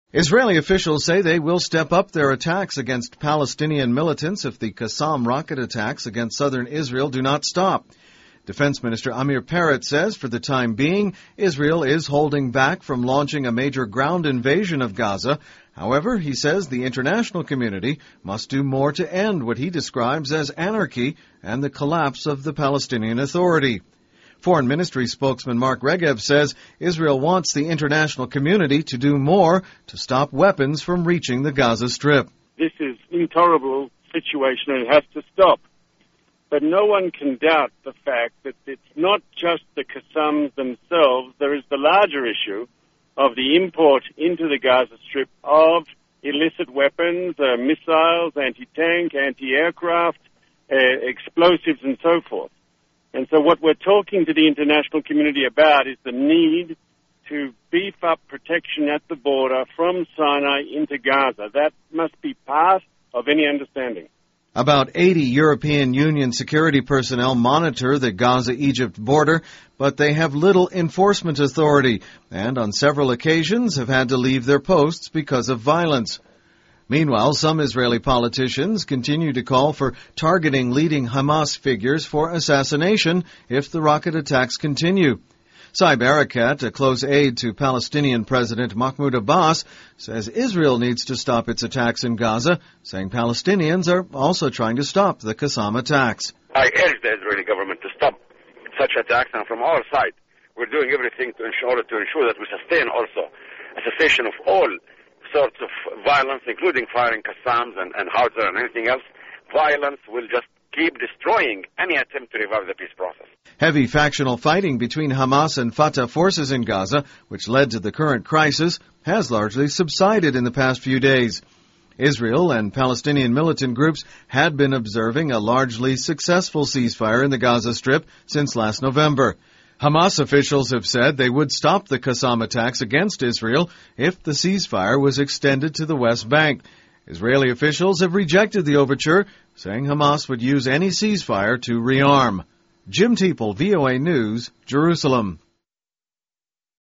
Israeli officials say they will step up their attacks against Palestinian militants if the Qassam rocket attacks against southern Israel do not stop. Defense Minister Amir Peretz says for the time being, Israel is holding back from launching a major ground invasion of Gaza. However, he says the international community must do more to end what he describes as anarchy and the collapse of the Palestinian Authority. Foreign Ministry spokesman Mark Regev says Israel wants the international community to do more to stop weapons from reaching the Gaza Strip. This is an intolerable situation and it has to stop. But no one can doubt the fact that it's not just the Qassams themselves. There is the larger issue of the import into the Gaza Strip of illicit weapons, missiles, anti-tank, anti-aircraft, explosives and so forth. And so what we're talking to the international community about is the need to beef up protection at the border from Sinai into Gaza. That must be part of any understanding. About 80 European Union security personnel monitor the Gaza-Egypt border, but they have little enforcement authority and on several occasions have had to leave their posts because of violence. Meanwhile, some Israeli politicians continue to call for targeting leading Hamas figures for assassination if the rocket attacks continue. Saib Erekat, a close aide to Palestinian President Mahmoud Abbas, says Israel needs to stop its attacks in Gaza, saying Palestinians are also trying to stop the Qassam attacks. I urge the Israeli government to stop such attacks, and from our side, we're doing everything to ensure that we sustain also a cessation of all sorts of violence, including firing Qassams and Howitzer and anything else. Violence will just keep destroying any attempt to revive the peace process. Heavy factional fighting between Hamas and Fatah forces in Gaza, which led to the current crisis, has largely subsided in the past few days. Israel and Palestinian militant groups had been observing a largely successful ceasefire in the Gaza Strip since last November. Hamas officials have said they would stop the Qassam attacks against Israel if the ceasefire was extended to the West Bank. Israeli officials have rejected the overture, saying Hamas would use any ceasefire to rearm. Jim Teeple, VOA News, Jerusalem.